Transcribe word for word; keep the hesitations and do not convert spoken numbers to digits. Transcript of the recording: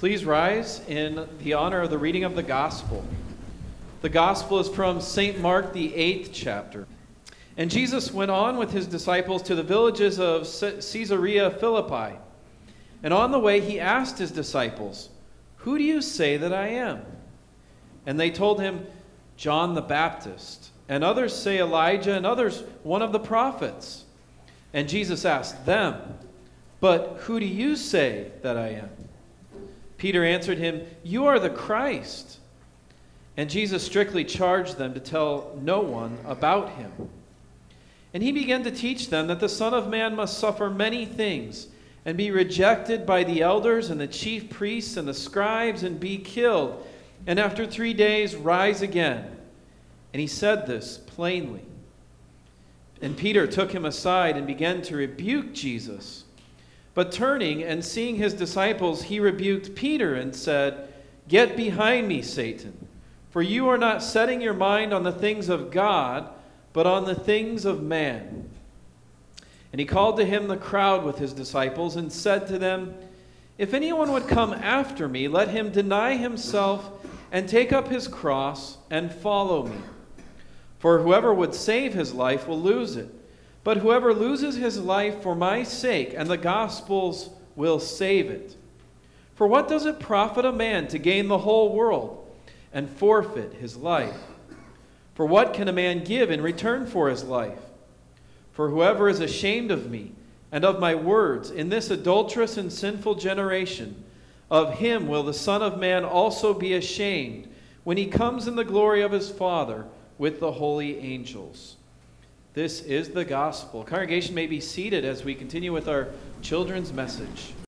Please rise in the honor of the reading of the Gospel. The Gospel is from Saint Mark, the eighth chapter. And Jesus went on with his disciples to the villages of Caesarea Philippi. And on the way he asked his disciples, "Who do you say that I am?" And they told him, "John the Baptist. And others say Elijah, and others one of the prophets." And Jesus asked them, "But who do you say that I am?" Peter answered him, "You are the Christ." And Jesus strictly charged them to tell no one about him. And he began to teach them that the Son of Man must suffer many things, and be rejected by the elders and the chief priests and the scribes, and be killed, and after three days rise again. And he said this plainly. And Peter took him aside and began to rebuke Jesus. But turning and seeing his disciples, he rebuked Peter and said, "Get behind me, Satan, for you are not setting your mind on the things of God, but on the things of man." And he called to him the crowd with his disciples and said to them, "If anyone would come after me, let him deny himself and take up his cross and follow me. For whoever would save his life will lose it. But whoever loses his life for my sake and the gospel's will save it. For what does it profit a man to gain the whole world and forfeit his life? For what can a man give in return for his life? For whoever is ashamed of me and of my words in this adulterous and sinful generation, of him will the Son of Man also be ashamed when he comes in the glory of his Father with the holy angels." This is the gospel. Congregation may be seated as we continue with our children's message.